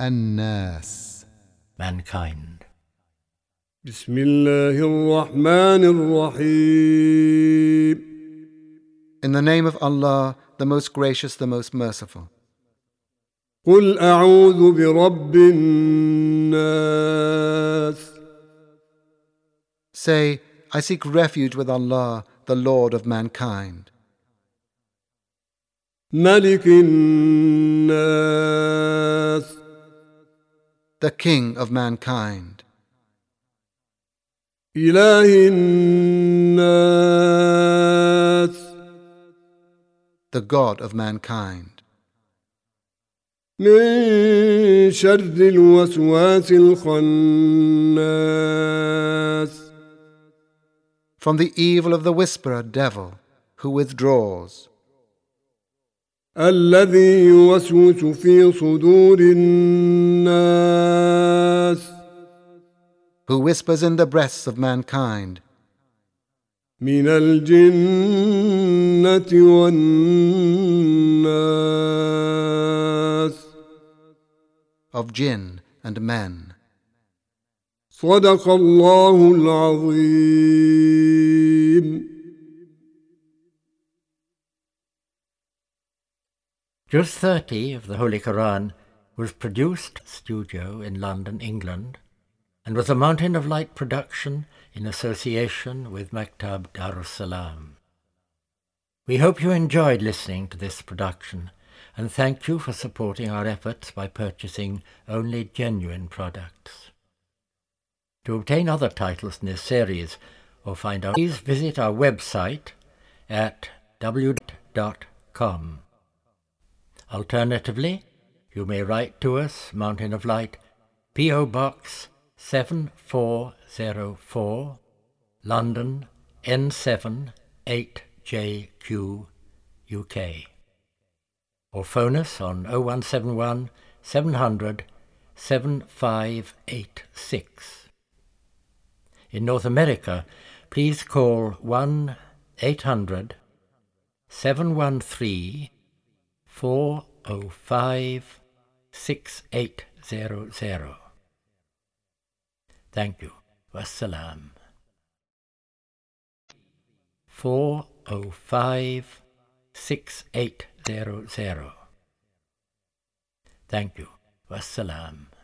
الناس. Mankind. بسم الله الرحمن الرحيم. In the name of Allah, the most gracious, the most merciful. قل أعوذ برب الناس. Say, I seek refuge with Allah, the Lord of mankind. ملك الناس. The King of mankind. إله الناس. The God of mankind. من شر الوسواس الخناس. From the evil of the whisperer devil, who withdraws. الذي يوسوس في صدور الناس. Who whispers in the breasts of mankind. من الجنة والناس. Of jinn and men. صدق الله العظيم. Juz 30 of the Holy Quran was produced studio in London, England, and was a Mountain of Light production in association with Maktab Darus Salam. We hope you enjoyed listening to this production, and thank you for supporting our efforts by purchasing only genuine products. To obtain other titles in this series or find out, please visit our website at w.com. Alternatively, you may write to us, Mountain of Light, P.O. Box 7404, London N7 8JQ, UK. Or phone us on 0171 700 7586. In North America, please call 1-800-713-405-6800. Thank you. Wassalam. 405-6800. Thank you. Wassalam.